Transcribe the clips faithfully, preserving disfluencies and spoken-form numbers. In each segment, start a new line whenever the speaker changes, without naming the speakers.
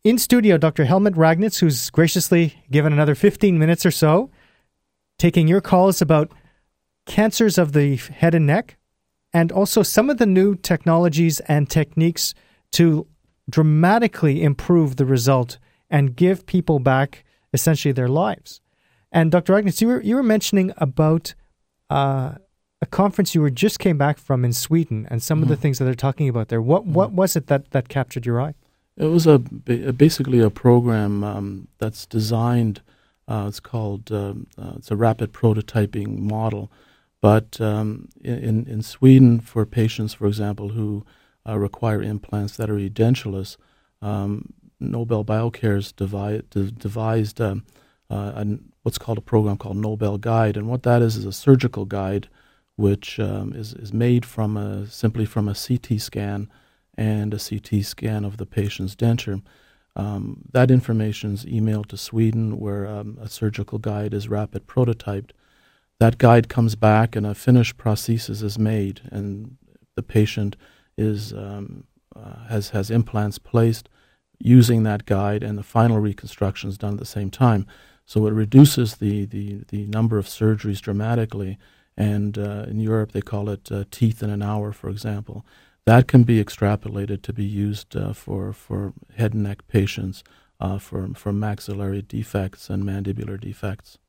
in studio, Doctor Helmut Ragnitz, who's graciously given another fifteen minutes or so, taking your calls about cancers of the head and neck, and also some of the new technologies and techniques to dramatically improve the result and give people back essentially their lives. And Doctor Ragnitz, you were you were mentioning about uh, a conference you were just came back from in Sweden, and some mm-hmm. of the things that they're talking about there. What mm-hmm. what was it that, that captured your eye?
It was a, a basically a program um, that's designed. Uh, it's called uh, uh, it's a rapid prototyping model, but um, in in Sweden, for patients, for example, who uh, require implants that are edentulous, um, Nobel Biocare's devi- de- devised um, uh, an, what's called a program called Nobel Guide, and what that is is a surgical guide, which um, is is made from a, simply from a C T scan and a C T scan of the patient's denture. Um, that information is emailed to Sweden, where um, a surgical guide is rapid prototyped. That guide comes back, and a finished prosthesis is made, and the patient is um, uh, has has implants placed using that guide, and the final reconstruction is done at the same time. So it reduces the the, the number of surgeries dramatically. And uh, in Europe, they call it uh, teeth in an hour, for example. That can be extrapolated to be used uh, for, for head and neck patients uh, for, for maxillary defects and mandibular defects.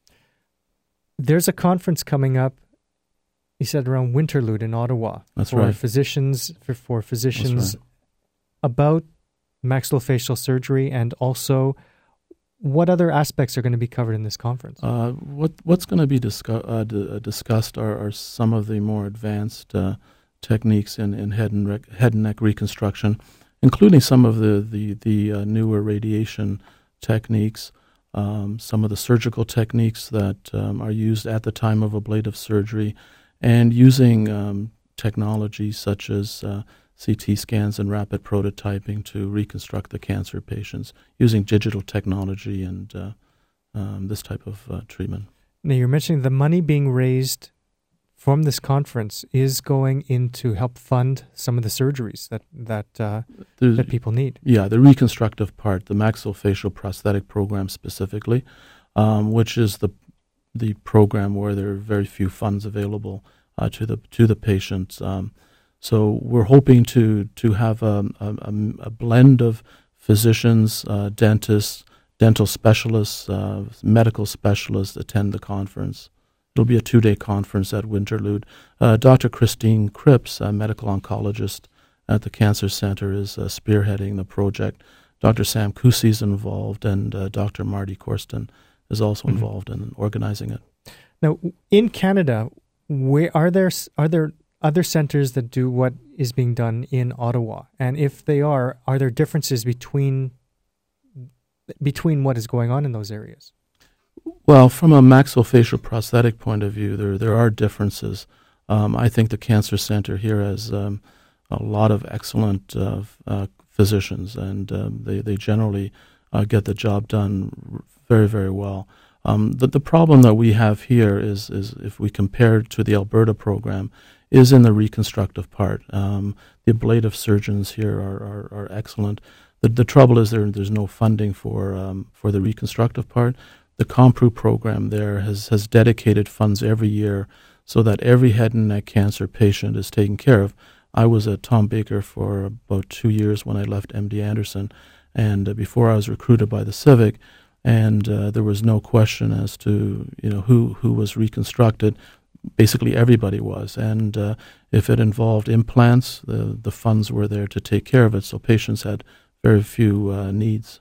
There's a conference coming up, you said, around Winterlude in Ottawa.
That's
for
right.
Physicians, for, for physicians
That's right.
about maxillofacial surgery, and also what other aspects are going to be covered in this conference?
Uh, what What's going to be discu- uh, d- discussed are, are some of the more advanced uh, techniques in, in head and rec- head and neck reconstruction, including some of the the, the uh, newer radiation techniques, um, some of the surgical techniques that um, are used at the time of ablative surgery, and using um, technology such as uh, C T scans and rapid prototyping to reconstruct the cancer patients using digital technology and uh, um, this type of uh, treatment.
Now, you're mentioning the money being raised from this conference is going in to help fund some of the surgeries that that uh, that people need.
Yeah, the reconstructive part, the maxillofacial prosthetic program specifically, um, which is the the program where there are very few funds available uh, to the to the patients. Um, So we're hoping to to have a, a, a blend of physicians, uh, dentists, dental specialists, uh, medical specialists attend the conference. It'll be a two-day conference at Winterlude. Uh, Doctor Christine Cripps, a medical oncologist at the Cancer Center, is uh, spearheading the project. Doctor Sam Kusi is involved, and uh, Doctor Marty Korsten is also mm-hmm. involved in organizing it.
Now, in Canada, where are there are there other centers that do what is being done in Ottawa? And if they are, are there differences between between what is going on in those areas?
Well, from a maxillofacial prosthetic point of view, there there are differences. Um, I think the Cancer Center here has um, a lot of excellent uh, uh, physicians, and um, they, they generally uh, get the job done very, very well. Um, the, the problem that we have here is, is if we compare to the Alberta program, is in the reconstructive part. Um, the ablative surgeons here are, are, are excellent. The, the trouble is there there's no funding for um, for the reconstructive part. The COMPRU program there has, has dedicated funds every year so that every head and neck cancer patient is taken care of. I was at Tom Baker for about two years when I left M D Anderson, and uh, before I was recruited by the Civic, and uh, there was no question as to you know who, who was reconstructed. Basically everybody was, and uh, if it involved implants, the, the funds were there to take care of it, so patients had very few uh, needs.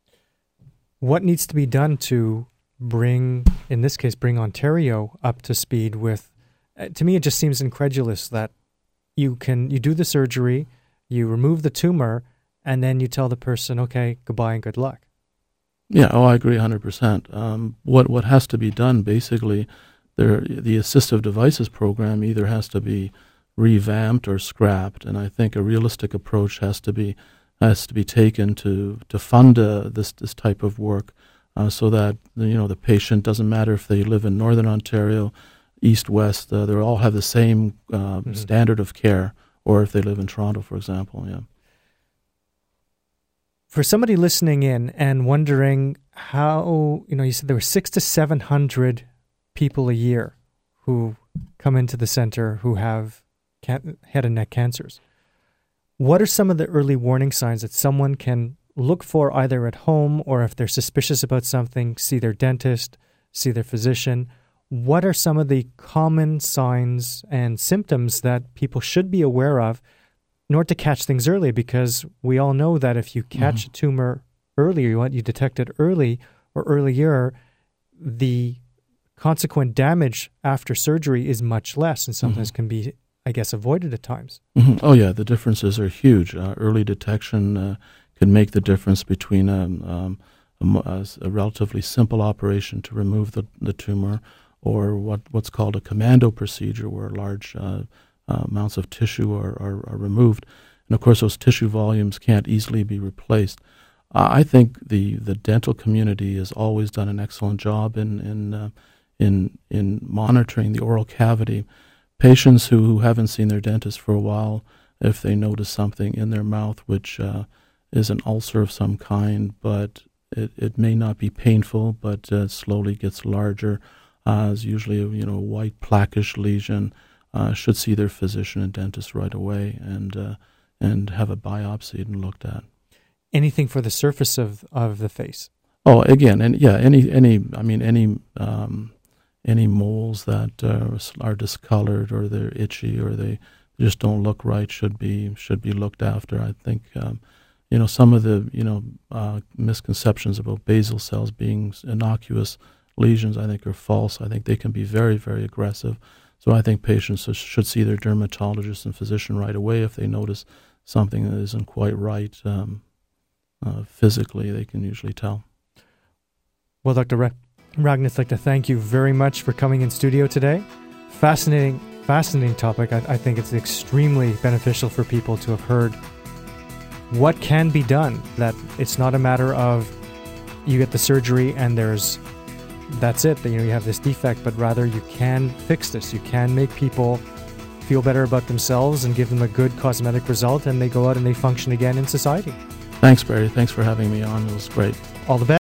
What needs to be done to bring, in this case, bring Ontario up to speed with, uh, to me it just seems incredulous that you can, you do the surgery, you remove the tumor, and then you tell the person, okay, goodbye and good luck.
Yeah, oh, I agree one hundred percent. Um, what, what has to be done, basically, There, the assistive devices program either has to be revamped or scrapped, and I think a realistic approach has to be has to be taken to to fund uh, this this type of work, uh, so that you know the patient, doesn't matter if they live in Northern Ontario, East, West, uh, they all have the same uh, mm-hmm. standard of care, or if they live in Toronto, for example. Yeah.
For somebody listening in and wondering how, you know, you said there were six to seven hundred people a year who come into the center who have can- head and neck cancers. What are some of the early warning signs that someone can look for either at home, or if they're suspicious about something, see their dentist, see their physician? What are some of the common signs and symptoms that people should be aware of in order to catch things early? Because we all know that if you catch mm-hmm. a tumor earlier, you want you detect it early or earlier, the consequent damage after surgery is much less, and sometimes mm-hmm. can be, I guess, avoided at times.
Mm-hmm. Oh yeah, the differences are huge. Uh, early detection uh, can make the difference between um, um, a, a relatively simple operation to remove the, the tumor, or what, what's called a commando procedure, where large uh, uh, amounts of tissue are, are, are removed. And of course, those tissue volumes can't easily be replaced. Uh, I think the, the dental community has always done an excellent job in in uh, in, in monitoring the oral cavity. Patients who, who haven't seen their dentist for a while, if they notice something in their mouth, which uh, is an ulcer of some kind, but it, it may not be painful, but uh, slowly gets larger, uh, is usually a you know white plaquish lesion, uh, should see their physician and dentist right away and uh, and have a biopsy and looked at.
Anything for the surface of, of the face?
Oh, again, and yeah, any any I mean any um, any moles that uh, are discolored or they're itchy or they just don't look right should be should be looked after. I think um, you know some of the you know uh, misconceptions about basal cells being innocuous lesions, I think, are false. I think they can be very very aggressive. So I think patients should see their dermatologist and physician right away if they notice something that isn't quite right. Um, uh, physically, they can usually tell.
Well, Doctor Ra- Ragnitz, I'd like to thank you very much for coming in studio today. Fascinating, fascinating topic. I, I think it's extremely beneficial for people to have heard what can be done, that it's not a matter of you get the surgery and there's that's it, that you know you have this defect, but rather you can fix this. You can make people feel better about themselves and give them a good cosmetic result, and they go out and they function again in society.
Thanks, Barry. Thanks for having me on. It was great.
All the best.